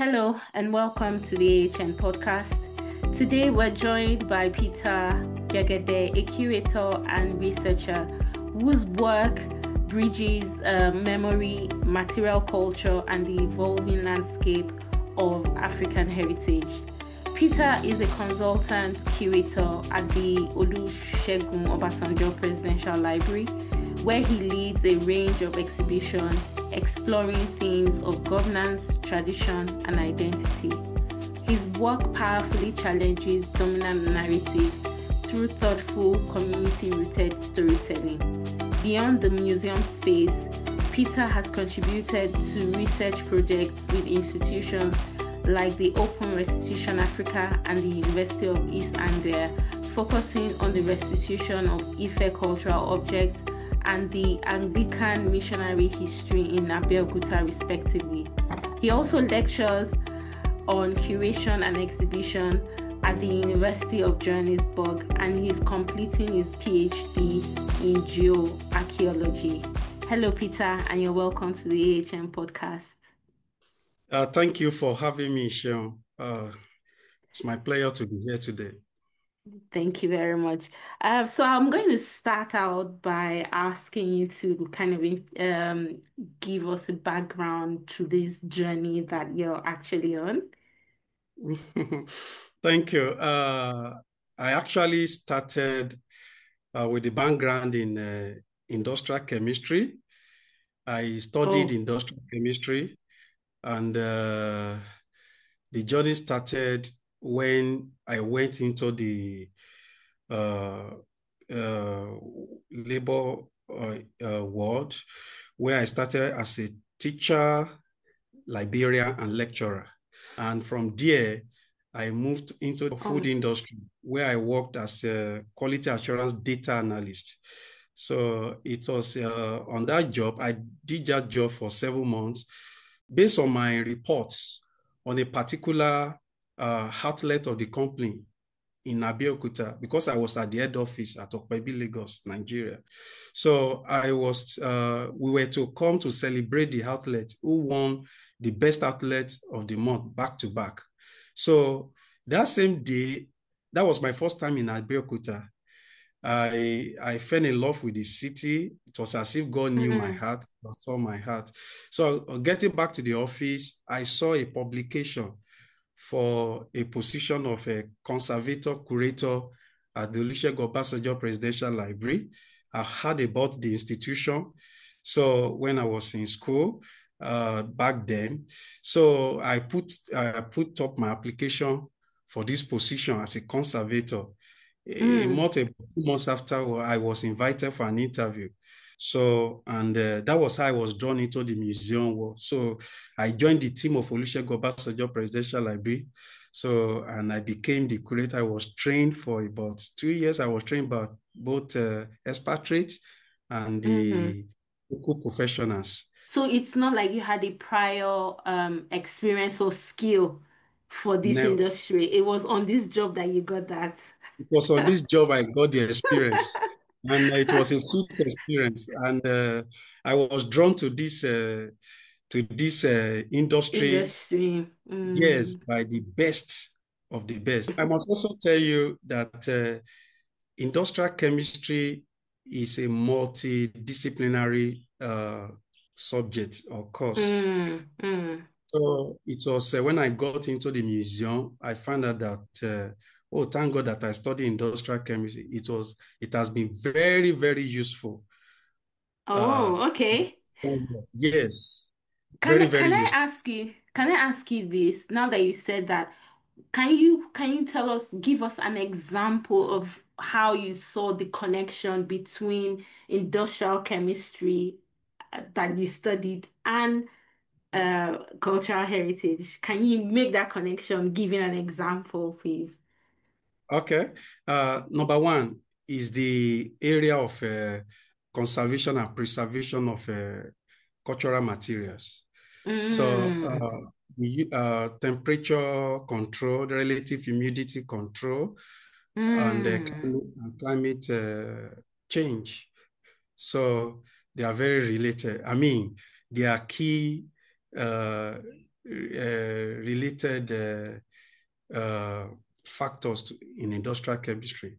Hello and welcome to the AHN podcast. Today we're joined by Peter Jegede, a curator and researcher whose work bridges memory, material culture, and the evolving landscape of African heritage. Peter is a consultant curator at the Olusegun Obasanjo Presidential Library, where he leads a range of exhibitions exploring themes of governance, tradition, and identity. His work powerfully challenges dominant narratives through thoughtful, community-rooted storytelling. Beyond the museum space, Peter has contributed to research projects with institutions like the Open Restitution Africa and the University of East Anglia, focusing on the restitution of Ife cultural objects and the Anglican missionary history in Abeokuta, respectively. He also lectures on curation and exhibition at the University of Johannesburg, and he is completing his PhD in geoarchaeology. Hello, Peter, and you're welcome to the AHN podcast. Thank you for having me, Sean. It's my pleasure to be here today. Thank you very much. So I'm going to start out by asking you to kind of give us a background to this journey that you're actually on. Thank you. I actually started with the background in industrial chemistry. I studied industrial chemistry, and the journey started when I went into the labor world, where I started as a teacher, librarian, and lecturer. And from there, I moved into the food industry, where I worked as a quality assurance data analyst. So it was on that job, I did that job for 7 months, based on my reports on a particular outlet of the company in Abeokuta, because I was at the head office at Okpebi, Lagos, Nigeria. So we were to come to celebrate the outlet who won the best outlet of the month back to back. So that same day, that was my first time in Abeokuta. I fell in love with the city. It was as if God knew my heart, God saw my heart. So getting back to the office, I saw a publication for a position of a conservator curator at the Olusegun Obasanjo Presidential Library. I heard about the institution. So when I was in school back then, so I put up my application for this position as a conservator. A month, 2 months after, I was invited for an interview. So, and that was how I was drawn into the museum world. So I joined the team of Olusegun Obasanjo Presidential Library. So, and I became the curator. I was trained for about 2 years. I was trained by both expatriates and the local professionals. So it's not like you had a prior experience or skill for this industry. It was on this job that you got that. It was on this job I got the experience. And it was a sweet experience. And I was drawn to this industry. Yes, by the best of the best. I must also tell you that industrial chemistry is a multidisciplinary subject or course. So it was when I got into the museum, I found out that oh, thank God that I studied industrial chemistry. It has been very, very useful. Oh, okay. Yes. Can Very, I very can I useful. ask you, can I ask you this now that you said that? Can you give us an example of how you saw the connection between industrial chemistry that you studied and cultural heritage? Can you make that connection, giving an example, please? Okay. Number one is the area of conservation and preservation of cultural materials. So the temperature control, relative humidity control, and climate change. So they are very related. I mean, they are key related factors in industrial chemistry.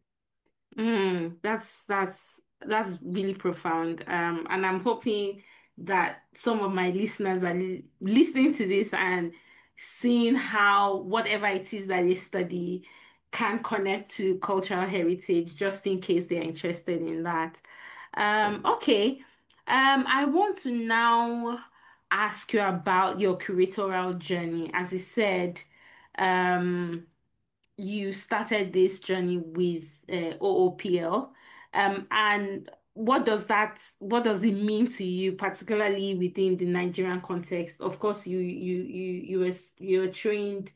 That's really profound. And I'm hoping that some of my listeners are listening to this and seeing how whatever it is that they study can connect to cultural heritage, just in case they're interested in that. Okay. I want to now ask you about your curatorial journey. As I said, um, you started this journey with OOPL. And what does it mean to you, particularly within the Nigerian context? Of course, you were trained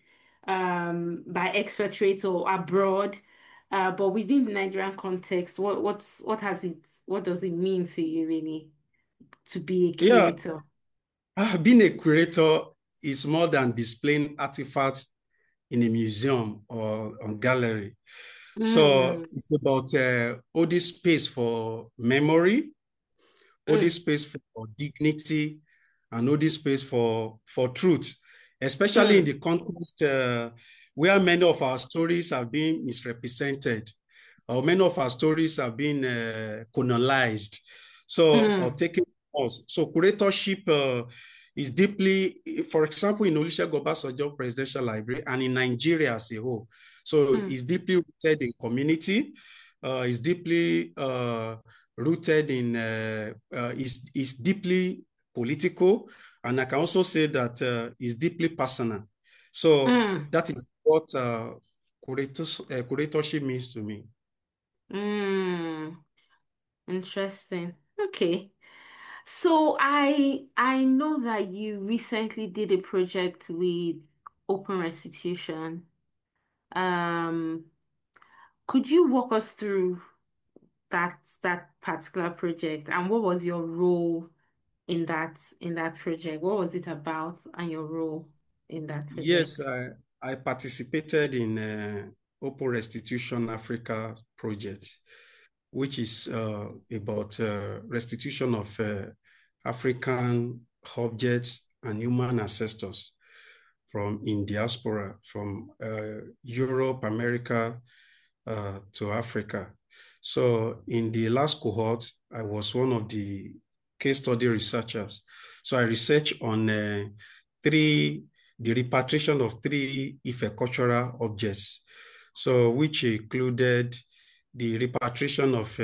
by expatriates or abroad, but within the Nigerian context, what does it mean to you really to be a Yeah, curator? being a curator is more than displaying artifacts in a museum or on gallery. So Mm, it's about holding space for memory, holding mm, space for dignity, and holding space for truth, especially in mm, the context where many of our stories have been misrepresented, or many of our stories have been colonized, so or mm, taken us. So curatorship is deeply, for example, in Olusegun Obasanjo Presidential Library and in Nigeria as a whole. So mm, it's deeply rooted in community. It's deeply rooted in is deeply political, and I can also say that is deeply personal. So mm, that is what curatorship means to me. mm. Interesting. Okay. So I know that you recently did a project with Open Restitution. Um, could you walk us through that particular project and what was your role in that project? What was it about and your role in that Yes, project? I participated in Open Restitution Africa project, which is about restitution of African objects and human ancestors from in diaspora, from Europe, America, to Africa. So in the last cohort, I was one of the case study researchers. So I researched on the repatriation of three Ife cultural objects. So which included the repatriation of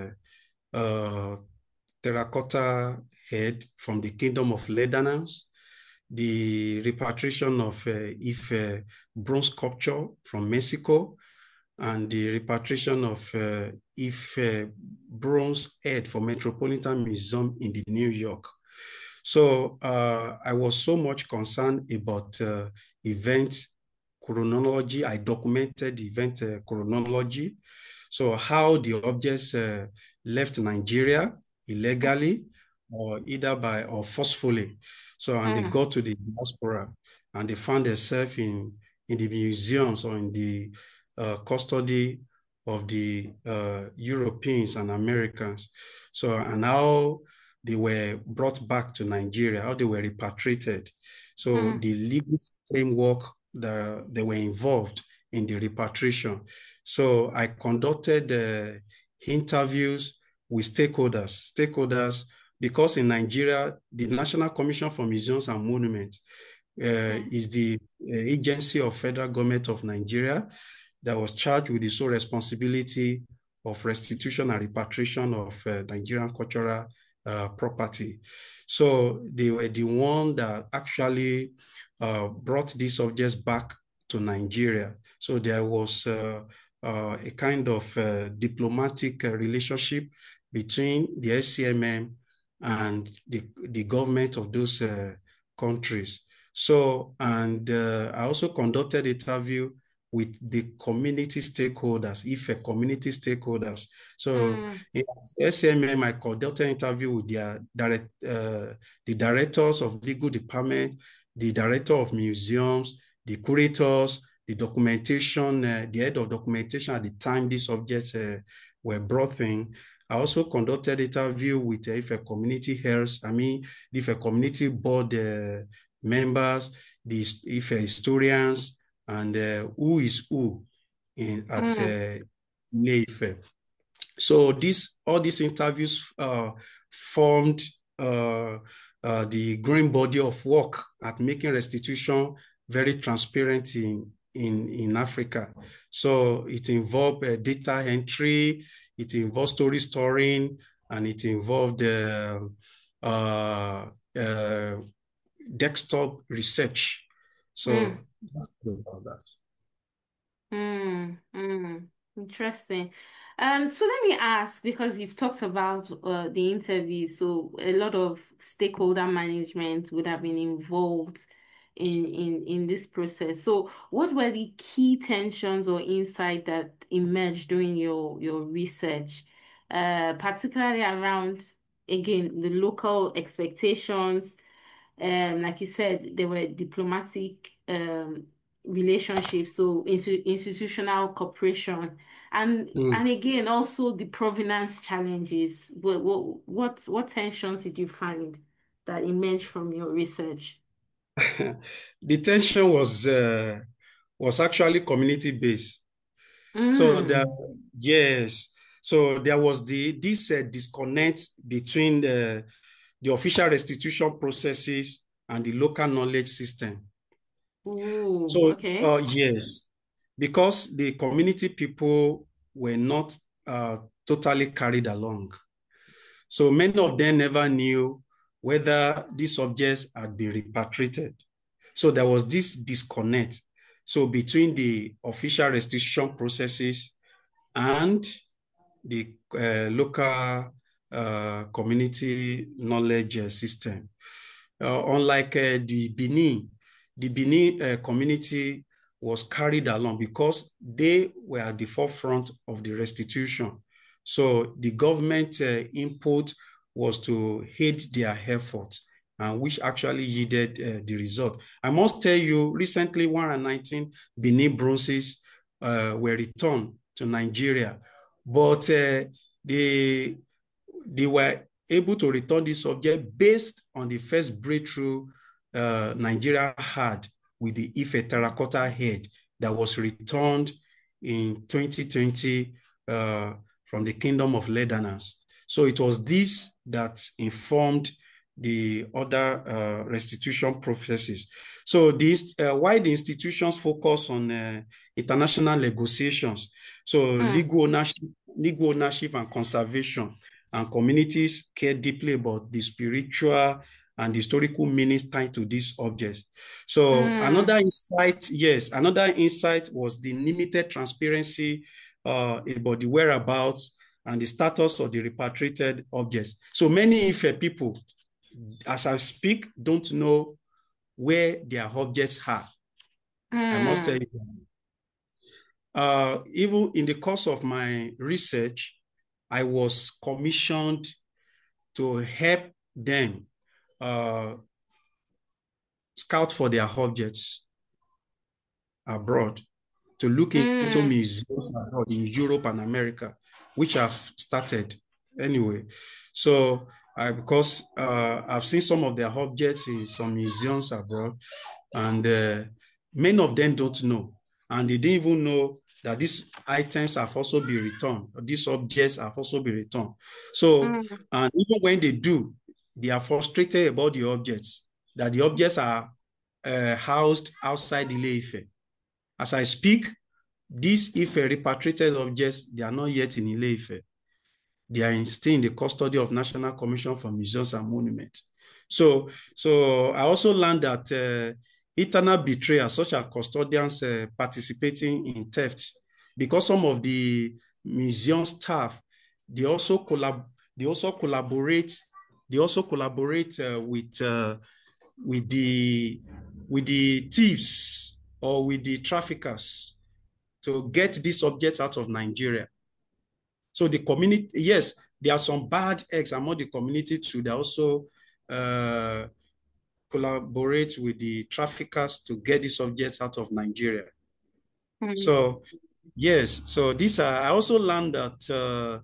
uh, terracotta head from the Kingdom of Lebanons, the repatriation of Ife bronze sculpture from Mexico, and the repatriation of Ife bronze head for Metropolitan Museum in the New York. So I was so much concerned about event chronology. I documented the event chronology. So how the objects left Nigeria illegally or either by or forcefully. So, and they Mm, got to the diaspora and they found themselves in the museums or in the custody of the Europeans and Americans. So, and how they were brought back to Nigeria, how they were repatriated. So mm, the legal framework that they were involved in the repatriation. So I conducted interviews with stakeholders, because in Nigeria, the National Commission for Museums and Monuments mm, is the agency of federal government of Nigeria that was charged with the sole responsibility of restitution and repatriation of Nigerian cultural property. So they were the one that actually brought these objects back to Nigeria. So there was a kind of diplomatic relationship between the SCMM and the government of those countries. So, and I also conducted an interview with the community stakeholders, IFE community stakeholders. So mm, in SMM, I conducted an interview with the directors of legal department, the director of museums, the curators, the documentation, the head of documentation at the time these objects were brought in. I also conducted an interview with IFE community health, the IFE community board members, the Ife historians and who is who at Ile-Ife. So all these interviews formed the growing body of work at making restitution very transparent in Africa. So it involved data entry, it involved story storing, and it involved desktop research. So that's about that. Interesting. So let me ask, because you've talked about the interview, so a lot of stakeholder management would have been involved in this process. So what were the key tensions or insight that emerged during your research, particularly around, again, the local expectations? Like you said, there were diplomatic relationships, so institutional cooperation, and again also the provenance challenges. What tensions did you find that emerged from your research? The tension was actually community based. So yes, so there was this disconnect between the official restitution processes and the local knowledge system. Ooh, So okay. yes, because the community people were not totally carried along. So many of them never knew whether these subjects had been repatriated. So there was this disconnect. So between the official restitution processes and the local community knowledge system. Unlike the Benin community was carried along because they were at the forefront of the restitution. So the government input was to aid their efforts, and which actually yielded the result. I must tell you, recently 119 Benin bronzes were returned to Nigeria, but they were able to return this subject based on the first breakthrough Nigeria had with the Ife terracotta head that was returned in 2020 from the Kingdom of Ledanas. So it was this that informed the other restitution processes. So why the institutions focus on international negotiations, so legal ownership and conservation, and communities care deeply about the spiritual and the historical meanings tied to these objects. So another insight was the limited transparency about the whereabouts and the status of the repatriated objects. So many Ife people, as I speak, don't know where their objects are. I must tell you. Even in the course of my research, I was commissioned to help them scout for their objects abroad, to look into museums abroad in Europe and America, which I've started anyway. So because I've seen some of their objects in some museums abroad, and many of them don't know, and they didn't even know that these items have also been returned, or these objects have also been returned. So, and even when they do, they are frustrated about the objects, that the objects are housed outside Ile-Ife. As I speak, these Ife repatriated objects, they are not yet in Ile-Ife. They are still in the custody of National Commission for Museums and Monuments. So I also learned that internal betrayers, such as custodians participating in theft, because some of the museum staff, they also collaborate with the thieves or with the traffickers to get these objects out of Nigeria. So the community, yes, there are some bad eggs among the community too. They also collaborate with the traffickers to get these objects out of Nigeria. So yes, so I also learned that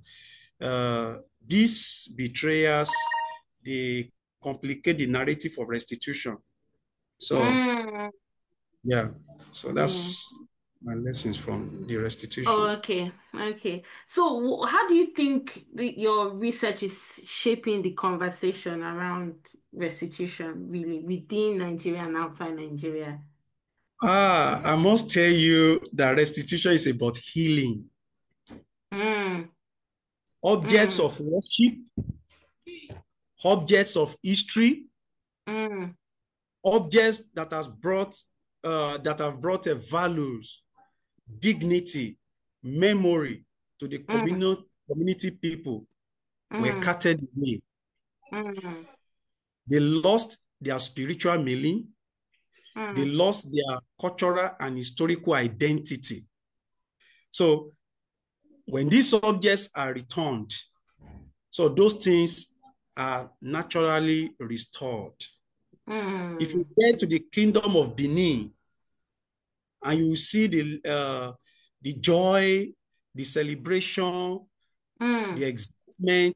these betrayers, they complicate the narrative of restitution. So Mm. yeah, so Yeah. that's my lessons from the Oh, restitution. okay. Okay. So, how do you think your research is shaping the conversation around restitution, really, within Nigeria and outside Nigeria? I must tell you that restitution is about healing. Mm. Objects Mm. of worship, objects of history, Mm. objects that have brought a values, dignity, memory to the Mm. community people were Mm. carted away. Mm. They lost their spiritual meaning. They Mm. lost their cultural and historical identity. So when these objects are returned, so those things are naturally restored. If you Mm. get to the kingdom of Benin and you see the joy, the celebration, the Mm. excitement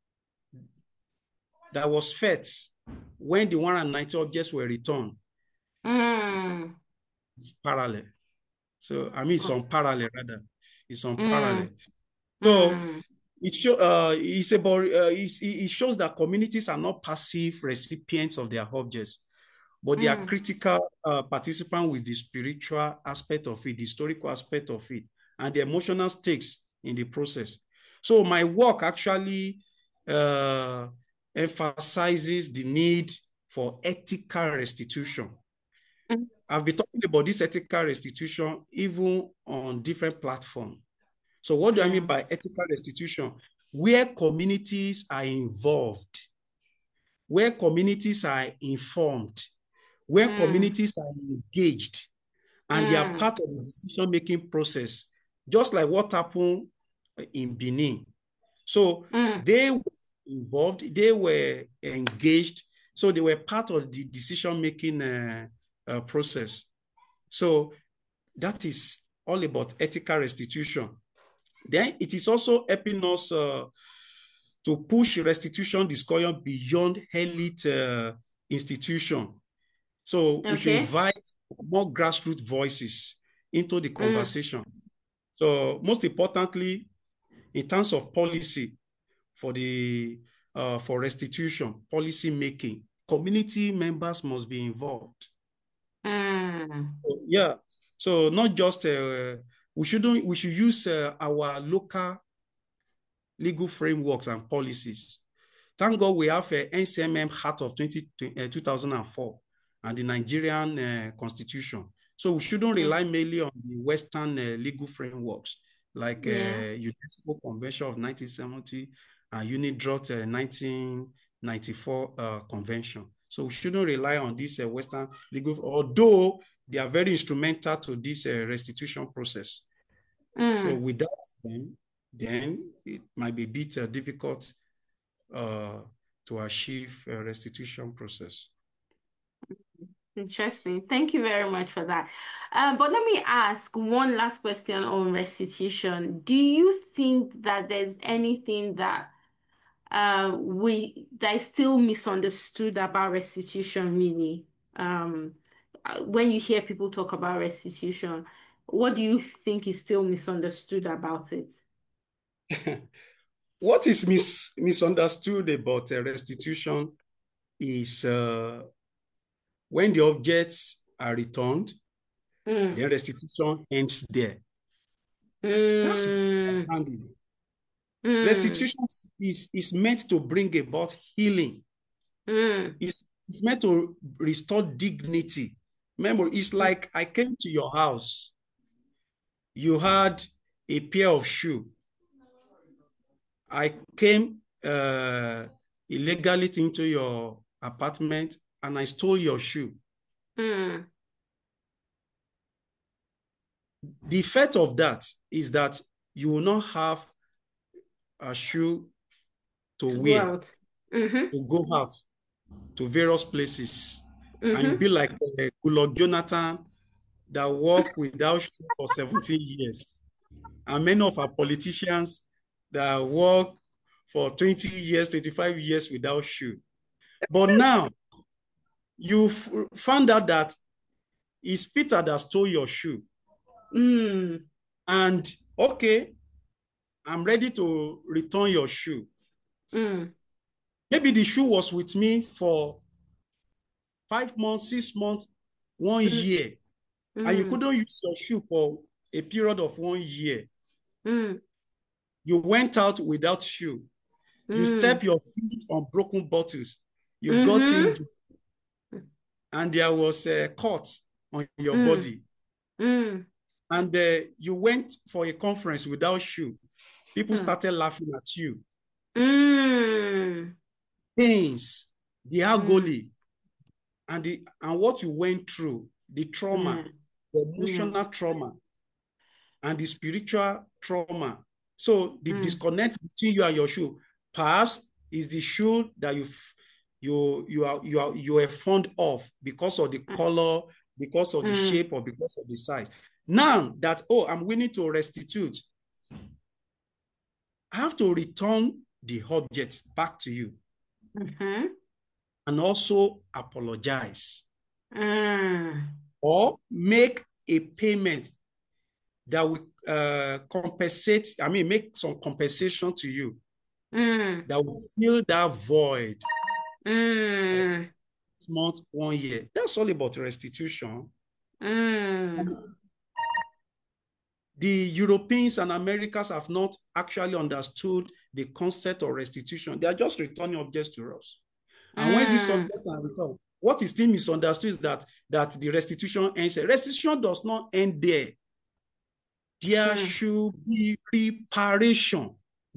that was felt when the 190 objects were returned, Mm. it's parallel. So I mean, it's Oh. on parallel rather. It's on parallel. Mm. So Mm. it shows that communities are not passive recipients of their objects, but they are Mm. critical participants with the spiritual aspect of it, the historical aspect of it, and the emotional stakes in the process. So my work actually emphasizes the need for ethical restitution. Mm. I've been talking about this ethical restitution even on different platforms. So what do I mean Mm. by ethical restitution? Where communities are involved, where communities are informed, where Mm. communities are engaged, and they are Mm. part of the decision-making process, just like what happened in Benin. So Mm. they were involved, they were engaged, so they were part of the decision-making process. So that is all about ethical restitution. Then it is also helping us to push restitution discussion beyond elite institution. So we should Okay. invite more grassroots voices into the Mm. conversation. So most importantly, in terms of policy for restitution, policy making, community members must be involved. Mm. So, yeah. So not just we should use our local legal frameworks and policies. Thank God we have a NCMM Act of 2004 and the Nigerian Constitution. So we shouldn't Mm. rely mainly on the Western legal frameworks like Yeah. UNESCO Convention of 1970 and UNIDROIT 1994 Convention. So we shouldn't rely on this Western legal, although they are very instrumental to this restitution process. So Mm. without them, then it might be a bit difficult uh, to achieve a restitution process. Interesting. Thank you very much for that. But let me ask one last question on restitution. Do you think that there's anything that that is still misunderstood about restitution, really? When you hear people talk about restitution, what do you think is still misunderstood about it? What is misunderstood about restitution is when the objects are returned, Mm. then restitution ends there. That's Mm. misunderstanding. Mm. Restitution is meant to bring about healing. Mm. It's meant to restore dignity. Memory. It's like I came to your house. You had a pair of shoes. I came illegally into your apartment and I stole your shoe. Mm. The effect of that is that you will not have a shoe to To go wear, out. Mm-hmm. to go out to various places. And you'll Mm-hmm. be like Goodluck Jonathan that walked without shoe for 17 years. And many of our politicians that walk for 20 years, 25 years without shoe. But now, you found out that it's Peter that stole your shoe. And okay, I'm ready to return your shoe. Maybe the shoe was with me for 5 months, 6 months, 1 year, and you couldn't use your shoe for a period of 1 year. You went out without shoe. You step your feet on broken bottles. You got in, and there was a cut on your body. And you went for a conference without shoe. People started laughing at you. Pains, the agony, and what you went through, the trauma, the emotional trauma, and the spiritual trauma. So the disconnect between you and your shoe, perhaps, is the shoe that you are fond of because of the color, because of the shape, or because of the size. Now that, I'm willing to restitute, I have to return the object back to you. And also apologize. Or make a payment that will compensate, make some compensation to you that will fill that void. Month, 1 year. That's all about restitution. The Europeans and Americans have not actually understood the concept of restitution. They are just returning objects to us. And when these objects are returned, what is still misunderstood is that the restitution ends. Restitution does not end there. There should be reparation.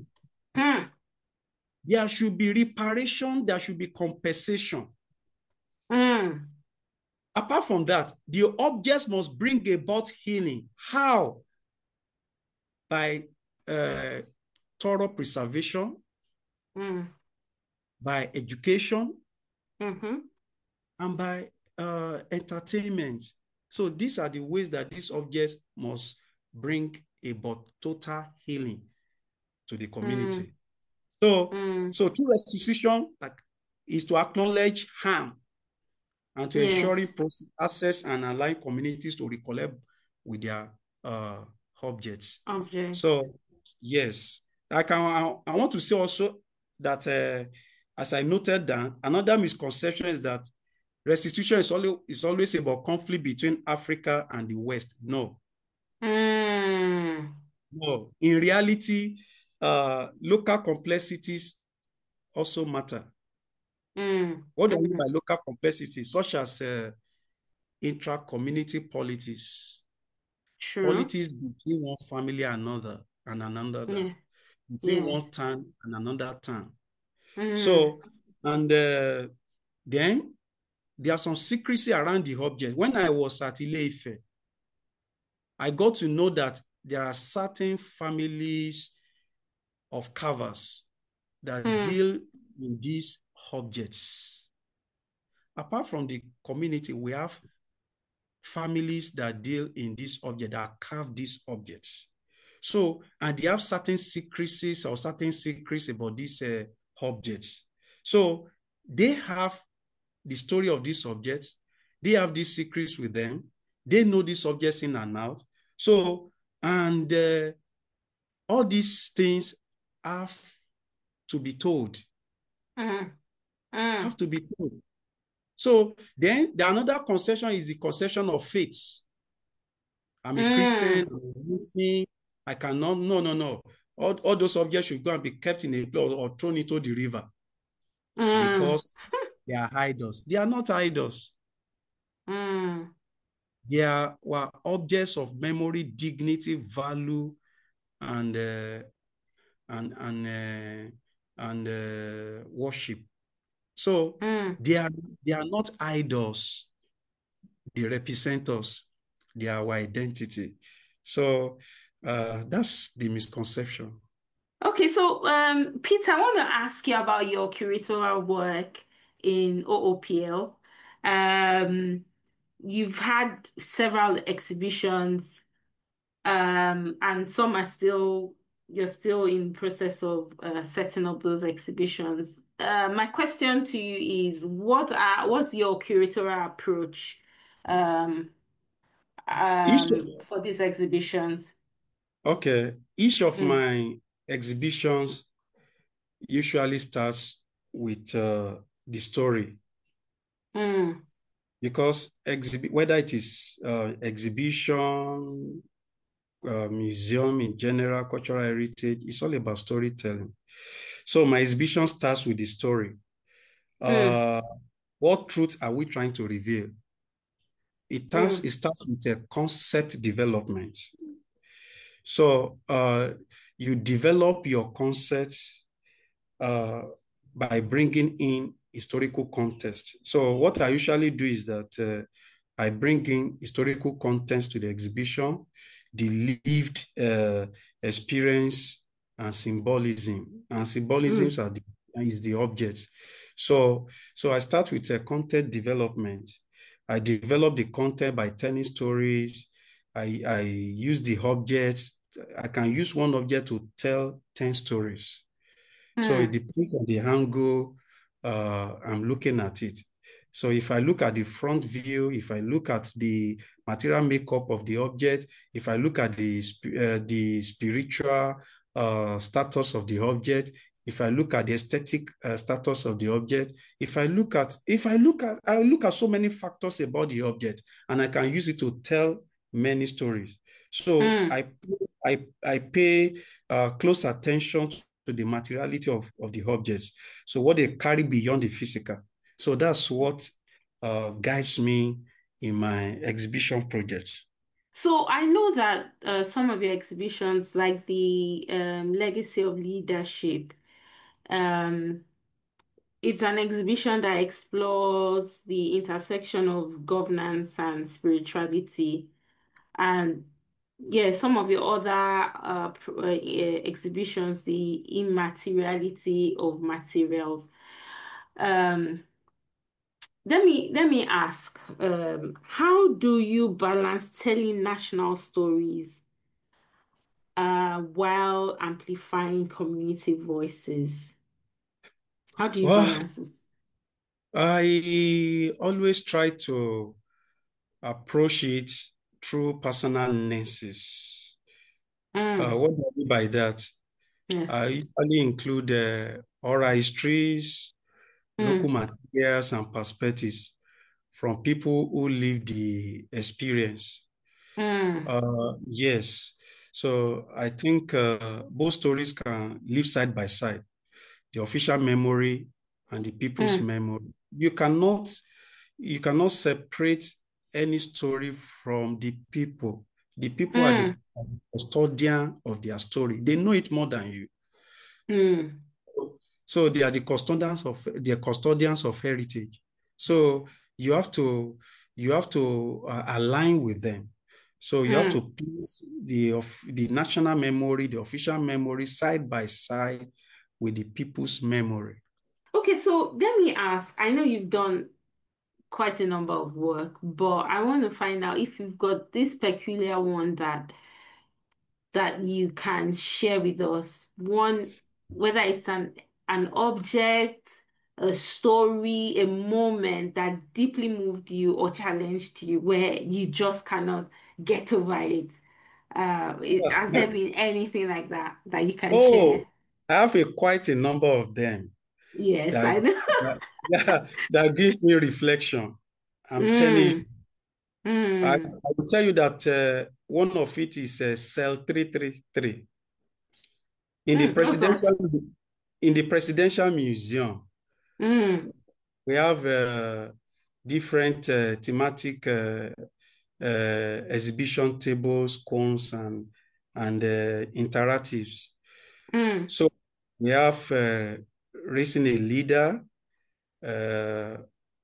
There should be reparation. There should be compensation. Apart from that, the objects must bring about healing. How? By thorough preservation, by education, and by entertainment. So these are the ways that these objects must bring about total healing to the community. So true restitution is to acknowledge harm and to ensuring access and allowing communities to recollect with their objects. So yes, I want to say also that as I noted down, another misconception is that restitution is always about conflict between Africa and the West. No. No. In reality, local complexities also matter. What do I mean by local complexities? Such as intra-community politics. Politics between one family and another. Between one town and another town. So, and then there are some secrecy around the object. When I was at Ile-Ife, I got to know that there are certain families of carvers that deal in these objects. Apart from the community, we have families that deal in this object, that carve these objects. So, and they have certain secrecies or certain secrets about these objects. So they have the story of these objects. They have these secrets with them. They know these objects in and out. So, and all these things have to be told. Have to be told. So then another concession is the concession of faith. I'm a Christian, I'm a Muslim, I cannot, no. All those objects should go and be kept in a place or thrown into the river because they are idols. They are not idols. They are objects of memory, dignity, value, and worship. So they are not idols. They represent us. They are our identity. So that's the misconception. Okay, so Peter, I want to ask you about your curatorial work in OOPL. You've had several exhibitions, and some are you're still in process of setting up those exhibitions. my question to you is, what's your curatorial approach um, Each for these exhibitions? okay, each of Mm, my exhibitions usually starts with the story mm, because whether it is exhibition, museum in general, cultural heritage, it's all about storytelling. So my exhibition starts with the story. mm, Uh, what truth are we trying to reveal? It mm, starts with a concept development. So you develop your concepts uh, by bringing in historical context. So what I usually do is that I bring in historical context to the exhibition, the lived experience and symbolism. And symbolisms mm, are is the objects. So I start with a content development. I develop the content by telling stories. I use the objects. I can use one object to tell 10 stories. So it mm, depends on the angle I'm looking at it. So if I look at the front view, if I look at the material makeup of the object, if I look at the spiritual status of the object, if I look at the aesthetic status of the object, I look at so many factors about the object, and I can use it to tell many stories. So mm. I pay close attention to the materiality of the objects. So what they carry beyond the physical. So that's what guides me in my exhibition projects. So I know that some of your exhibitions, like the Legacy of Leadership, um, it's an exhibition that explores the intersection of governance and spirituality. And yeah, some of your other exhibitions, the immateriality of materials. Um, let me ask, how do you balance telling national stories while amplifying community voices? How do you Well, balance this? I always try to approach it through personal lenses. Mm, What do I mean by that? yes. I usually include oral histories, local Mm, materials, and perspectives from people who live the experience. mm, Yes. So I think both stories can live side by side, the official memory and the people's mm, memory. You cannot separate any story from the people. The people are the mm, custodian of their story. They know it more than you. mm, So they are the custodians of heritage. So you have to align with them. So you have to mm. place the national memory, the official memory side by side with the people's memory. Okay, so let me ask. I know you've done quite a number of work, but I want to find out if you've got this peculiar one that you can share with us. One, whether it's an object, a story, a moment that deeply moved you or challenged you, where you just cannot get over it. Has there been anything like that you can share? Oh, I have quite a number of them Yes, that I know. that gives me reflection. I'm telling you. Mm, I mm. will tell you that one of it is cell 333 in the Mm, what's that? presidential museum. Mm, We have different thematic exhibition tables, cones, and interactives. mm, So we have raising a leader uh,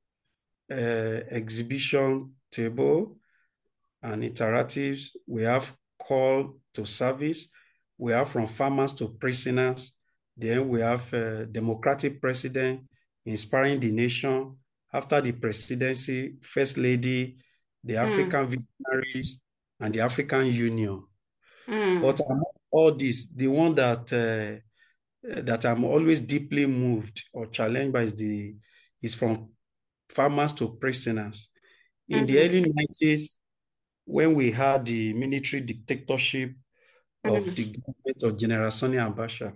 exhibition table and interactives. We have call to service. We have from farmers to prisoners. Then we have democratic president inspiring the nation. After the presidency, first lady, the mm, African visionaries, and the African Union. But mm, among all this, the one that that I'm always deeply moved or challenged by is from farmers to prisoners. In the early 90s, when we had the military dictatorship of the government of General Sani Abacha,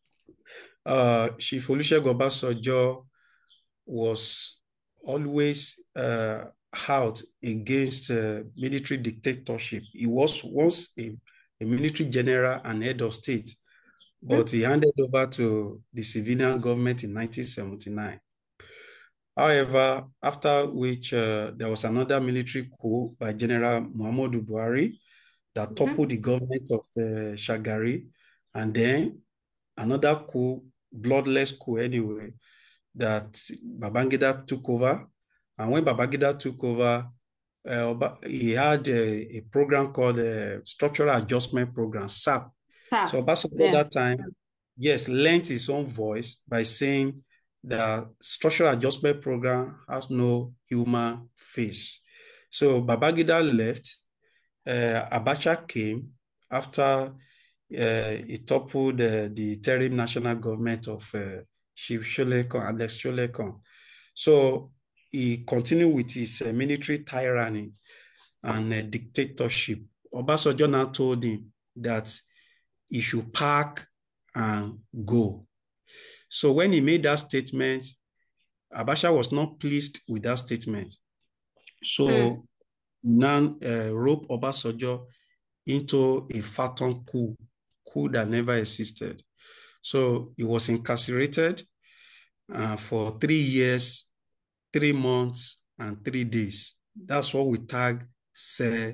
Chief Olusegun Obasanjo was always out against military dictatorship. He was once a military general and head of state, but he handed over to the civilian government in 1979. However, after which there was another military coup by General Muhammadu Buhari that toppled the government of Shagari, and then another coup, bloodless coup anyway, that Babangida took over. And when Babangida took over, he had a program called Structural Adjustment Program, SAP. So Obasanjo at that time, yes, lent his own voice by saying the Structural Adjustment Program has no human face. So Babangida left. Abacha came after he toppled the interim national government of Chief Sholekan, Alex Sholekan. So he continued with his military tyranny and dictatorship. Obasanjo now told him that he should pack and go. So when he made that statement, Abacha was not pleased with that statement. So he now roped Obasanjo into a phantom coup that never existed. So he was incarcerated for 3 years, 3 months, and 3 days. That's what we tag say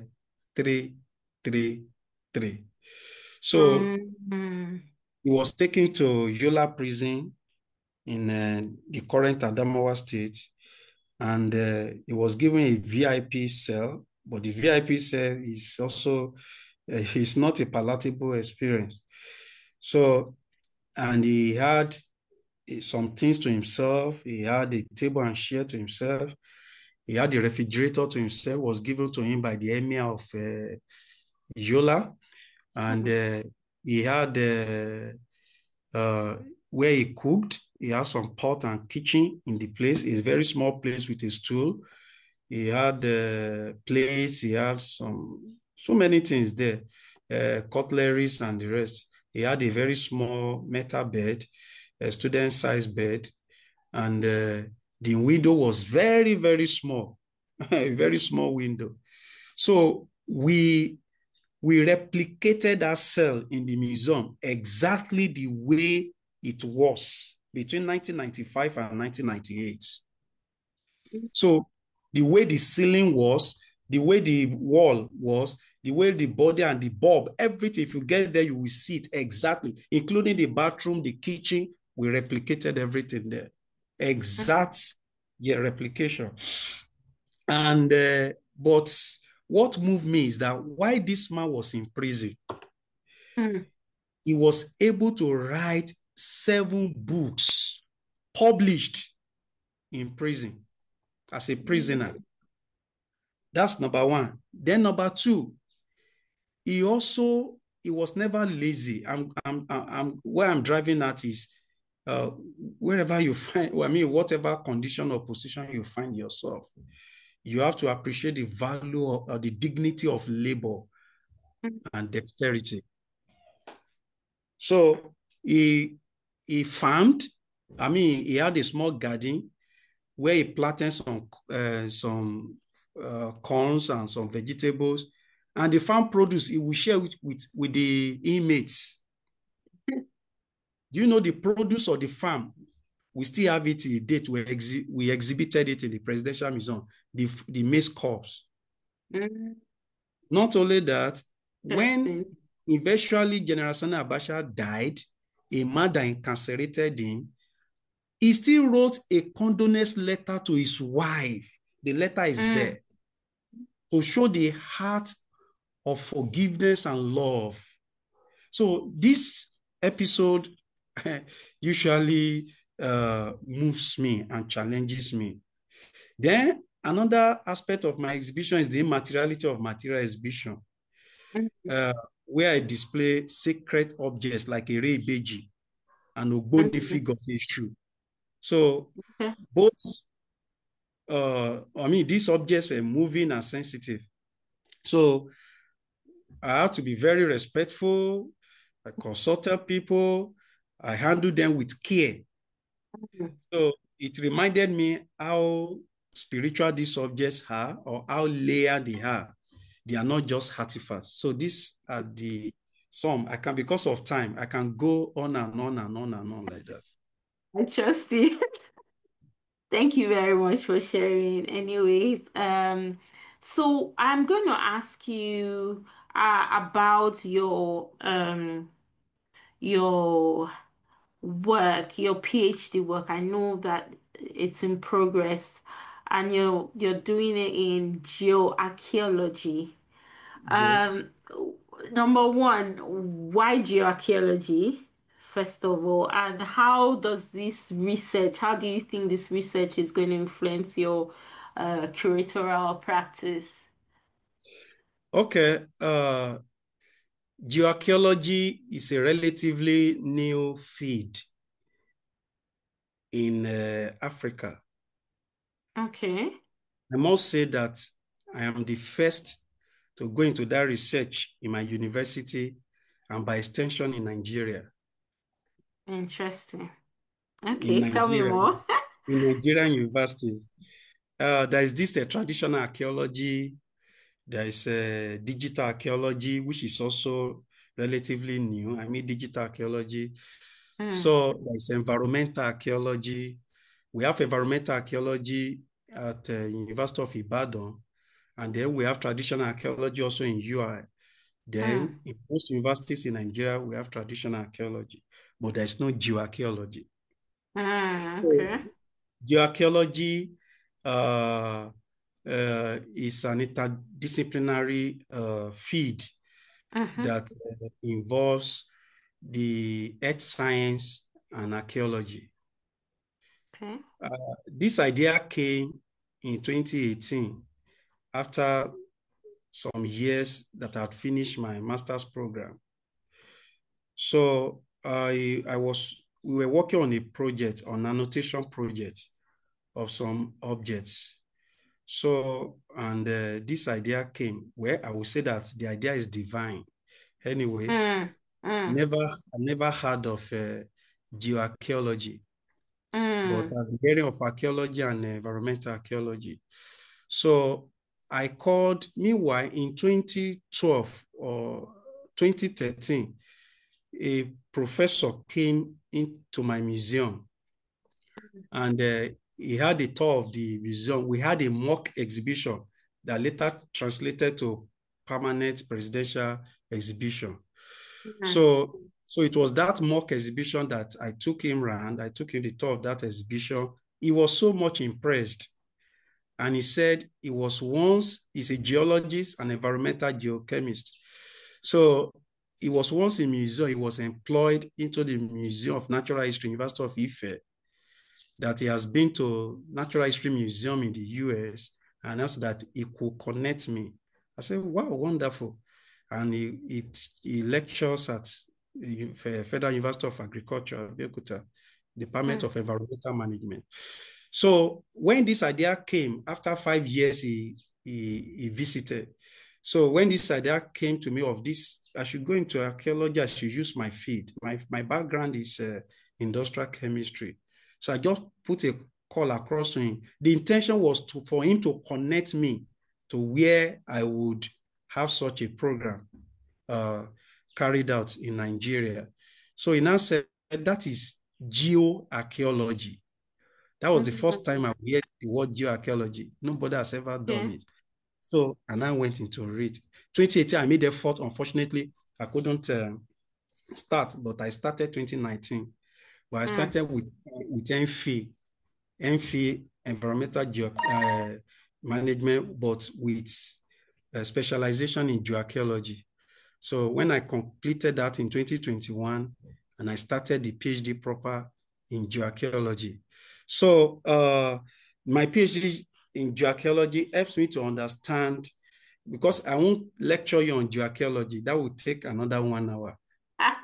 333. So he was taken to Yola prison in the current Adamawa state, and he was given a VIP cell, but the VIP cell is also it's not a palatable experience. So, and he had some things to himself. He had a table and chair to himself. He had the refrigerator to himself, was given to him by the emir of Yola. And he had where he cooked. He had some pot and kitchen in the place. It's a very small place with a stool. He had plates. He had so many things there, cutleries and the rest. He had a very small metal bed, a student-sized bed, and the window was very, very small, a very small window. So we replicated that cell in the museum exactly the way it was between 1995 and 1998. So the way the ceiling was, the way the wall was, the way the body and the bulb, everything, if you get there, you will see it exactly, including the bathroom, the kitchen. We replicated everything there. Exact replication. And, but what moved me is that while this man was in prison, he was able to write 7 books published in prison as a prisoner. That's number one. Then number two, he was never lazy. Where I'm driving at is wherever you find, whatever condition or position you find yourself, you have to appreciate the value or the dignity of labor and dexterity. So he farmed. He had a small garden where he planted some corns and some vegetables, and the farm produce he will share with the inmates. Do you know the produce of the farm? We still have it in date. We exhibited it in the Presidential Museum, the maize cobs. Not only that, when eventually General Sani Abacha died, a man that incarcerated him, he still wrote a condolence letter to his wife. The letter is there to show the heart of forgiveness and love. So this episode usually moves me and challenges me. Then another aspect of my exhibition is the immateriality of material exhibition, where I display sacred objects like a Ray Beji. and Ogboni figures issue. So both, these objects were moving and sensitive. So I had to be very respectful. I consulted people. I handled them with care. So it reminded me how spiritual these objects are, or how layered they are. They are not just artifacts. So these are I can, because of time, I can go on and on and on and on like that. I trust you. Thank you very much for sharing. Anyways, so I'm going to ask you about your work, your PhD work. I know that it's in progress, and you're doing it in geoarchaeology. Yes. Um, Number one, why geoarchaeology, first of all, and how does this research, how do you think this research is going to influence your curatorial practice? Okay. Geoarchaeology is a relatively new field in Africa. Okay. I must say that I am the first to go into that research in my university and by extension in Nigeria. Interesting. In Okay, tell me Nigeria, more. in Nigerian universities, there is this traditional archaeology. There is digital archaeology, which is also relatively new. I mean, digital archaeology. Mm, So there's environmental archaeology. We have environmental archaeology at University of Ibadan, and then we have traditional archaeology also in UI. Then mm, in most universities in Nigeria, we have traditional archaeology, but there's no geoarchaeology. So okay. geoarchaeology uh, is an interdisciplinary field Mm-hmm. that involves the earth science and archaeology. Okay. This idea came in 2018 after some years that I had finished my master's program. So we were working on a project, on annotation project of some objects. So, and this idea came where I would say that the idea is divine. Anyway, Mm, mm, I never heard of geoarchaeology, but mm, I've been hearing of archaeology and environmental archaeology. So I called, meanwhile, in 2012 or 2013, a professor came into my museum and he had a tour of the museum. We had a mock exhibition that later translated to permanent presidential exhibition. mm, So it was that mock exhibition that I took him around. I took him the tour of that exhibition. He was so much impressed. And he said he's a geologist and environmental geochemist. So he was once in museum. He was employed into the Museum of Natural History, University of Ife, that he has been to Natural History Museum in the US, and also that he could connect me. I said, wow, wonderful. And he lectures at Federal University of Agriculture, Abeokuta, Department mm, of Environmental Management. So when this idea came, after 5 years, he visited. So when this idea came to me of this, I should go into archaeology, I should use my field. My background is industrial chemistry. So I just put a call across to him. The intention was for him to connect me to where I would have such a program carried out in Nigeria. So he now said that is geoarchaeology. That was the first time I mm, heard the word geoarchaeology. Nobody has ever done okay. it. So, and I went into it. 2018, I made effort. Unfortunately, I couldn't start, but I started 2019. But I Mm, started with MPhil, Environmental Management, but with specialization in geoarchaeology. So when I completed that in 2021, and I started the PhD proper in geoarchaeology. So my PhD in geoarchaeology helps me to understand, because I won't lecture you on geoarchaeology. That would take another 1 hour.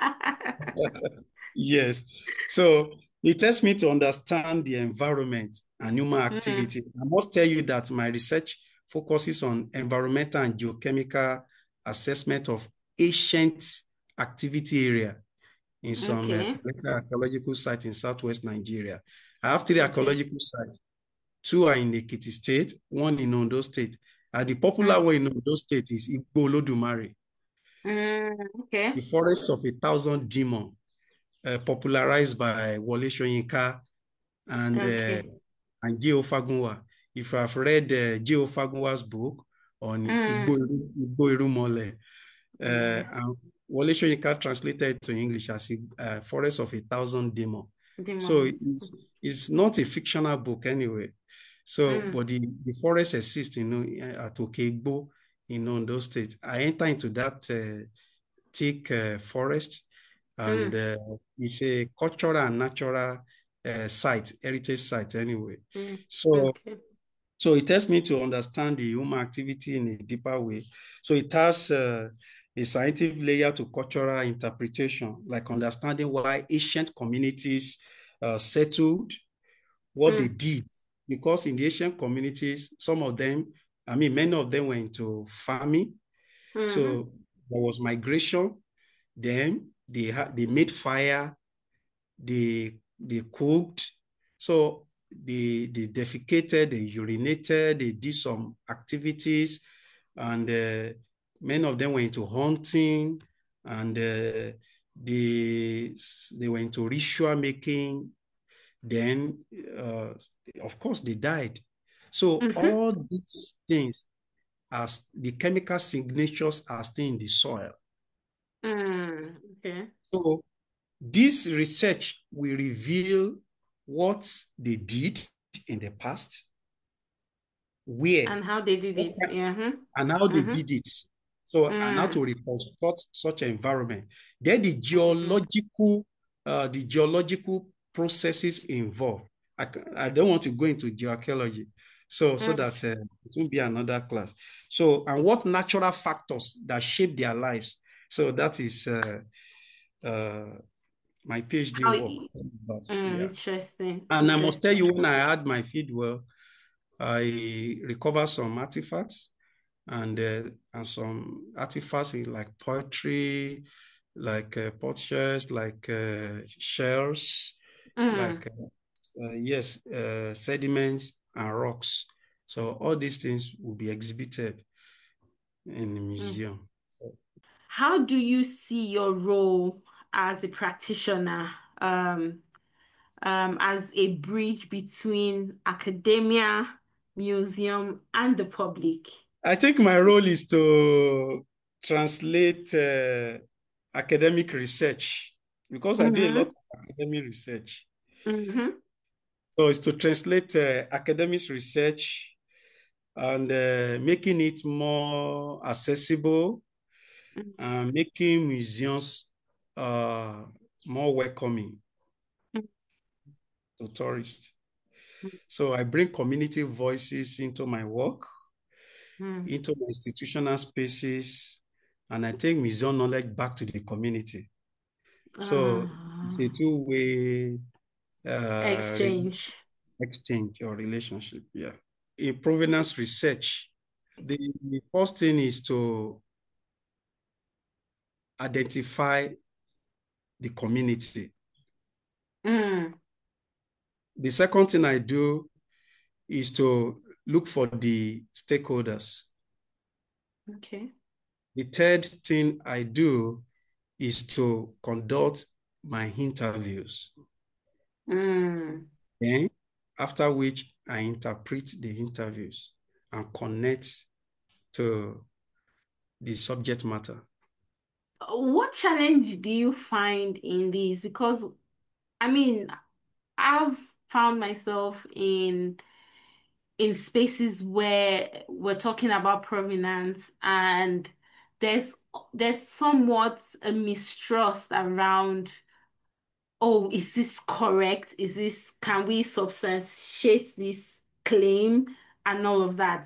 Yes. So it helps me to understand the environment and human Mm, activity. I must tell you that my research focuses on environmental and geochemical assessment of ancient activity area in some okay. selected archaeological sites in southwest Nigeria. I have three Okay. archaeological sites. Two are in Ekiti State, one in Ondo State. And the popular Mm, one in Ondo State is Igbo Olodumare, okay. the forest of 1,000 demons, popularized by Wole Soyinka and uh, Okay. and Gio Fagunwa. If I've read Gio Fagunwa's book on Mm, Igbo Irumole, yeah. and Wole Soyinka translated it to English as a forest of 1,000 demons. So Demons. it's not a fictional book anyway. So, Mm, but the forest exists, at Okegbo in Ondo State. I enter into that thick forest, and mm, it's a cultural and natural site, heritage site anyway. mm, So, okay. so it helps me to understand the human activity in a deeper way. So it has a scientific layer to cultural interpretation, like understanding why ancient communities settled, what they Mm, did. Because in the ancient communities, some of them, I mean, many of them went into farming. mm-hmm, So there was migration. Then they made fire, they cooked. So they defecated, they urinated, they did some activities, and many of them went into hunting, and they went into ritual making. Then, uh, of course, they died. So mm-hmm, all these things, as the chemical signatures are still in the soil. okay. So this research will reveal what they did in the past, where, And how they did it. Yeah. and how they Mm-hmm. did it. So, and how to Mm, reconstruct such an environment. Then mm, the geological processes involved. I don't want to go into geoarchaeology, so mm. that it won't be another class. So, and what natural factors that shape their lives. So that is uh, my PhD How, work. But yeah, interesting. and I must tell Interesting. you, when I had my field well, I recovered some artifacts, and some artifacts in like poetry, like potsherds, like shells, Mm, like yes, sediments and rocks. So all these things will be exhibited in the mm. museum. So How do you see your role as a practitioner, as a bridge between academia, museum, and the public? I think my role is to translate academic research, because I do a lot Mm-hmm. of academic research. Mm-hmm. So it's to translate academic research and making it more accessible and making museums uh, more welcoming to tourists. So I bring community voices into my work, Mm-hmm. into my institutional spaces, and I take museum knowledge back to the community. So it's a two-way uh, Exchange. exchange or relationship. Yeah. In provenance research, the first thing is to identify the community. Mm, The second thing I do is to look for the stakeholders. okay. The third thing I do is to conduct my interviews. Mm. Then, after which I interpret the interviews and connect to the subject matter. What challenge do you find in this? Because I mean, I've found myself in spaces where we're talking about provenance and there's there's somewhat a mistrust around, oh, is this correct? Is this, can we substantiate this claim and all of that?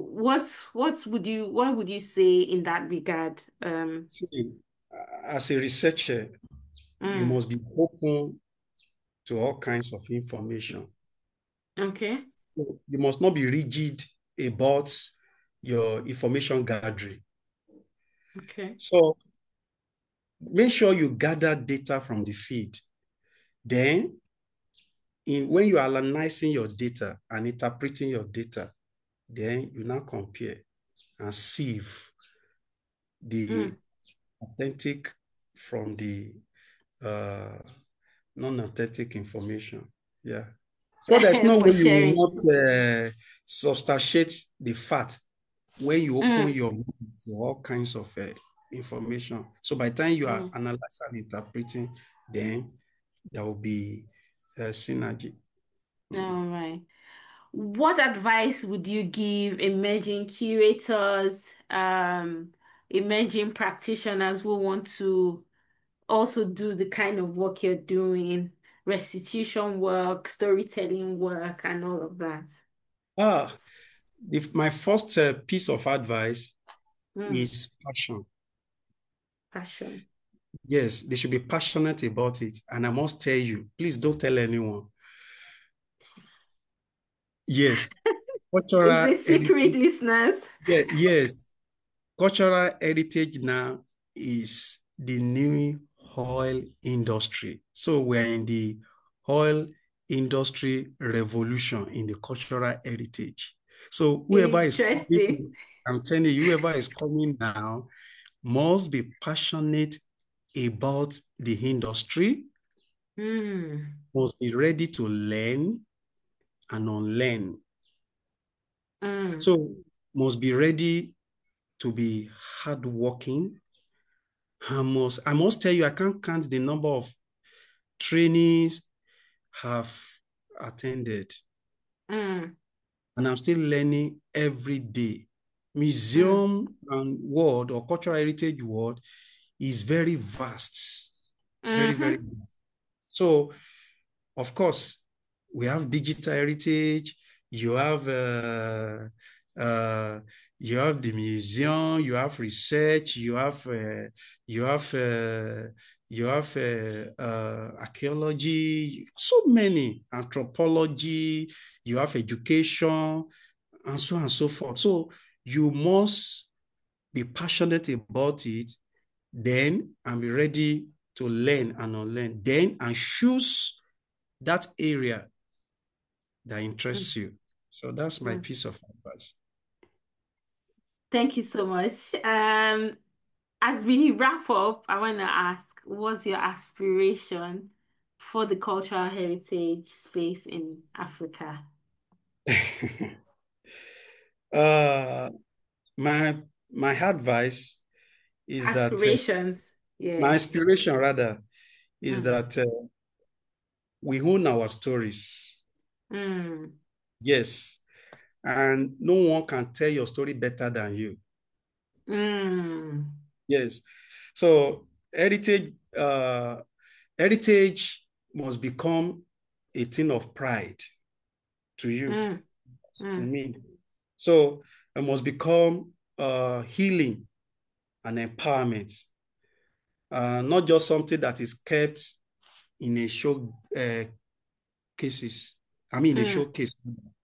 What would you say in that regard? See, as a researcher, You must be open to all kinds of information. Okay. You must not be rigid about your information gathering. Okay. So make sure you gather data from the feed. Then, when you are analyzing your data and interpreting your data, then you now compare and sieve the authentic from the non-authentic information. Yeah. Because there's no For way you sharing. will not substantiate the fact when you open your mind to all kinds of information. So by the time you are analyzing and interpreting, then there will be synergy. All right. What advice would you give emerging curators, emerging practitioners who want to also do the kind of work you're doing, restitution work, storytelling work, and all of that? My first piece of advice Mm, is passion. passion. Yes, they should be passionate about it. And I must tell you, please don't tell anyone. Yes, Is cultural it secret, heritage. listeners? Yeah, yes, cultural heritage now is the new oil industry. So we're in the oil industry revolution in the cultural heritage. So whoever is coming Interesting. to, I'm telling you, whoever is coming now must be passionate about the industry, must be ready to learn and unlearn. So must be ready to be hardworking. I must tell you, I can't count the number of trainings have attended. And I'm still learning every day. Museum and world or cultural heritage world is very vast. Very, very vast. So, of course, we have digital heritage. You have you have the museum. You have research. You have archaeology. So many anthropology. You have education, and so on and so forth. So you must be passionate about it, then and be ready to learn and unlearn. Then and choose that area that interests you. So that's my piece of advice. Thank you so much. As we wrap up, I want to ask, what's your aspiration for the cultural heritage space in Africa? My advice is that Aspirations, my yeah. inspiration rather is that we own our stories. Yes, and no one can tell your story better than you. Yes, so heritage must become a thing of pride to you, to me. So it must become healing and empowerment, not just something that is kept in a show cases. I mean, a showcase,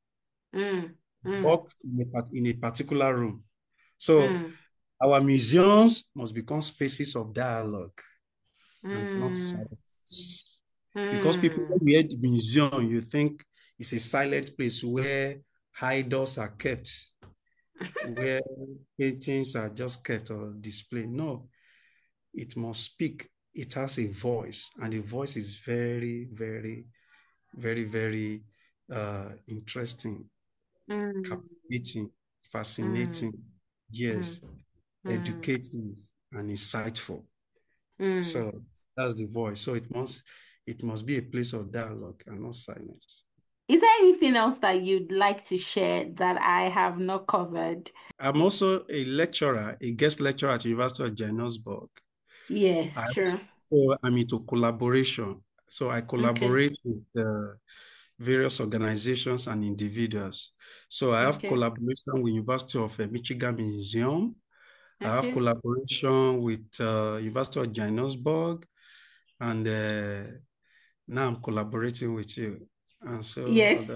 or in a particular room. So our museums must become spaces of dialogue and not silence. Because people, when you hear the museum, you think it's a silent place where idols are kept, where paintings are just kept or displayed. No, it must speak. It has a voice, and the voice is very, very, very, very interesting, captivating, fascinating, yes, educative, and insightful. So that's the voice. So it must be a place of dialogue and not silence. Is there anything else that you'd like to share that I have not covered? I'm also a lecturer, a guest lecturer at the University of Johannesburg. Yes, true. I'm into collaboration. So I collaborate with various organizations and individuals. So I have collaboration with University of Michigan Museum. I have collaboration with University of Johannesburg. And now I'm collaborating with you. And so Yes.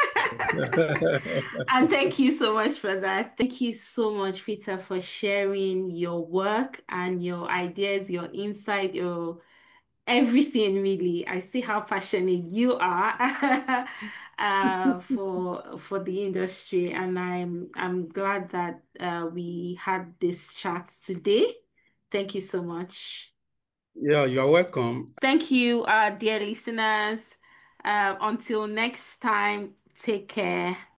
And thank you so much for that. Thank you so much, Peter, for sharing your work and your ideas, your insight, your everything really. I see how passionate you are for the industry, and I'm glad that we had this chat today. Thank you so much. Yeah, you're welcome. Thank you, dear listeners. Until next time, take care.